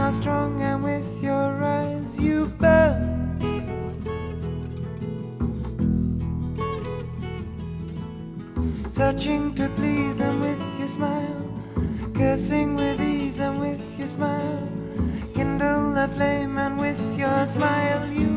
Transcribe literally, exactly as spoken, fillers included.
are strong, and with your eyes you burn. Searching to please, and with your smile, cursing with ease, and with your smile, kindle a flame, and with your smile you